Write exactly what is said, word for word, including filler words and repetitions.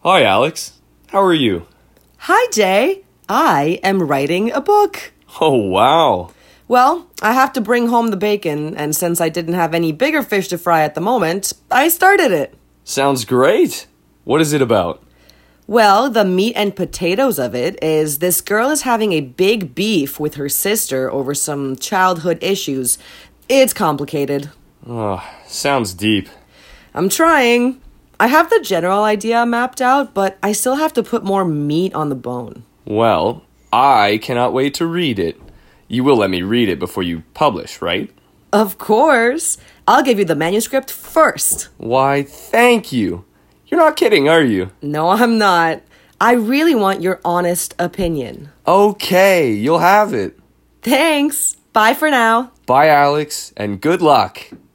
Hi, Alex. How are you? Hi, Jay. I am writing a book. Oh, wow. Well, I have to bring home the bacon, and since I didn't have any bigger fish to fry at the moment, I started it. Sounds great. What is it about? Well, the meat and potatoes of it is this girl is having a big beef with her sister over some childhood issues. It's complicated. Oh, sounds deep. I'm trying. I have the general idea mapped out, but I still have to put more meat on the bone. Well, I cannot wait to read it. You will let me read it before you publish, right? Of course. I'll give you the manuscript first. Why, thank you. You're not kidding, are you? No, I'm not. I really want your honest opinion. Okay, you'll have it. Thanks. Bye for now. Bye, Alex, and good luck.